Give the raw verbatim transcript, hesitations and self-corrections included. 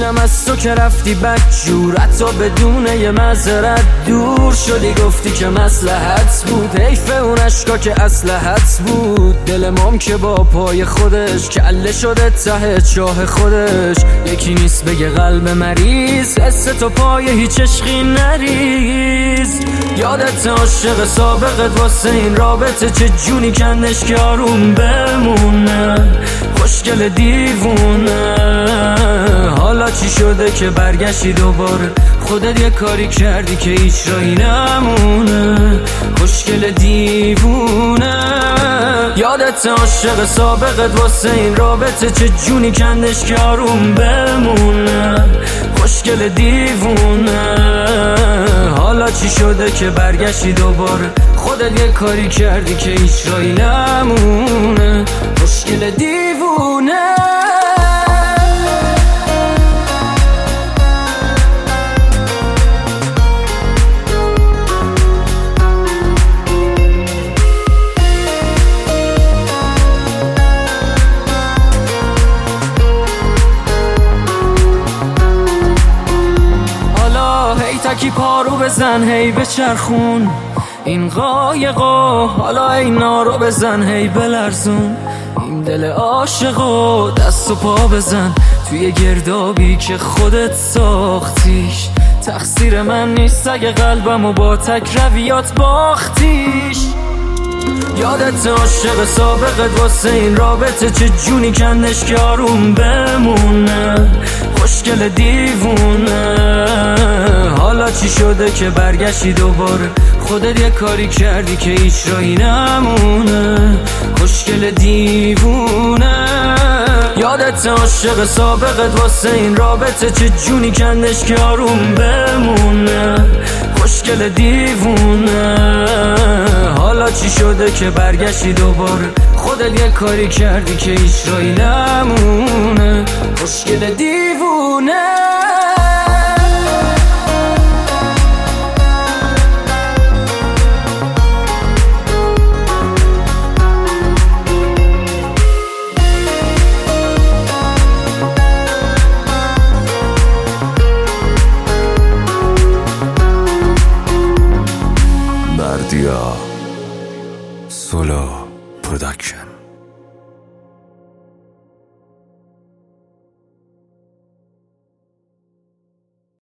دیدم از تو که رفتی بدجور، حتی بدون یه معذرت دور شدی، گفتی که مصلحت بود. حیف اون عشقا که اصلحت بود. دل مام که با پای خودش کله شده ته چاه خودش. یکی نیست بگه قلب مریض حس تو پای هیچ عشقی نریز. یادت عاشق سابقت واسه این رابطه چه جونی کندش که آروم بمونه. خوشگل دیوونه حالا چی شده که برگشتی دوباره؟ خودت یه کاری کردی که هیچ راهی نمونه. خوشگل دیوونه یادت عاشق سابقت واسه این رابطه چه جونی کندش که آروم بمونه. خوشگل دیوونه حالا چی شده که برگشتی دوباره؟ خودت یه کاری کردی که هیچ راهی نمونه. خوشگل دیوونه تکی پارو بزن هی بچرخون این قایقو، حالا اینا رو بزن هی بلرزون این دل عاشقو. دست و پا بزن توی گردابی که خودت ساختیش. تقصیر من نیست اگه قلبمو با تک رویات باختیش. یادت عاشق سابقت واسه این رابطه چه جونی کندش که آروم بمونه. خوشگل دیوونه حالا چی شده که برگشتی دوباره؟ خودت یه کاری کردی که هیچ راهی نمونه. خوشگل دیوونه یادت عاشق سابقت واسه این رابطه چه جونی کندش که آروم بمونه. خوشگل دیوونه حالا چی شده که برگشتی دوباره؟ خودت یه کاری کردی که هیچ راهی نمونه. خوشگل دیوونه Bardia Solo Production.